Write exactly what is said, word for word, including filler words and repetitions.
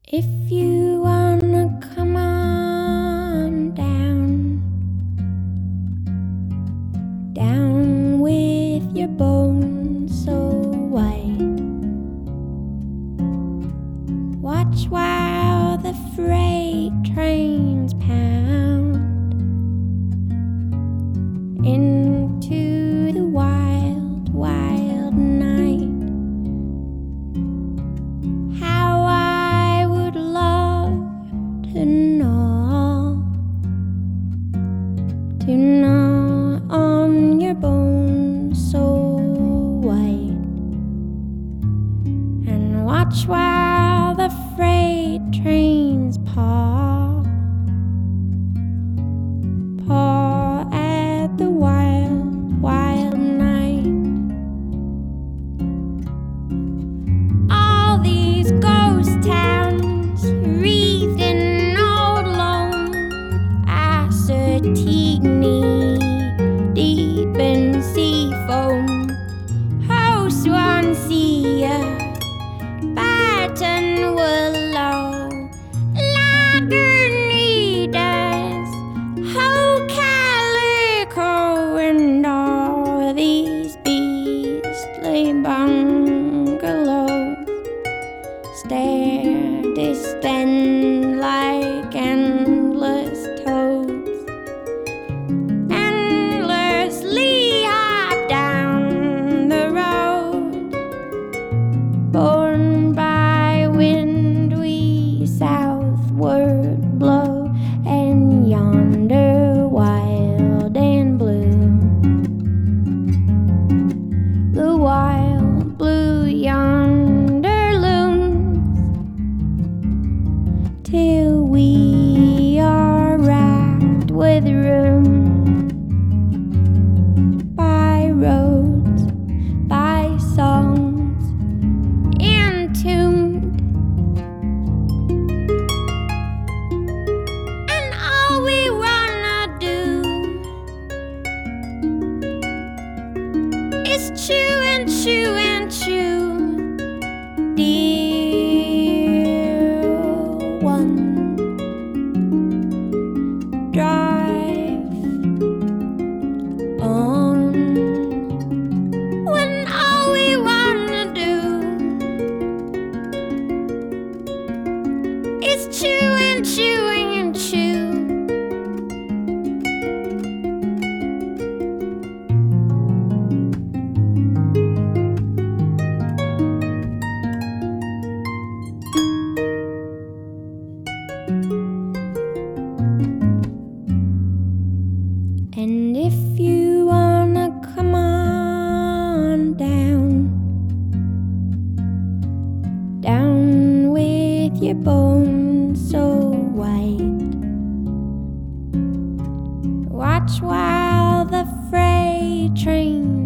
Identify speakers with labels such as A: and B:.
A: If you wanna come on down, down with your bones so white, watch while the freight trains pound into the wild, wild night. How I would love to know, to gnaw on your bones so white, and watch while the freight trains paw, paw at the wild, wild night. All these ghost towns wreathed in old loam, Assateague, deep in sea foam, Ho Swansea, Barton Willow, Lagunitas, Ho Calico, and all these beastly bungalows stare distant like endless toads, endlessly hop down the road, borne by wind we southward blow, and yonder wild and blue, the wild blue yonder looms, till we are racked with room, by roads, by songs entombed, and all we wanna do is chew and chew and chew, dear one. Drive on, when all we wanna do is chew and chew and chew. And if you wanna come on down, down with your bones so white, watch while the freight train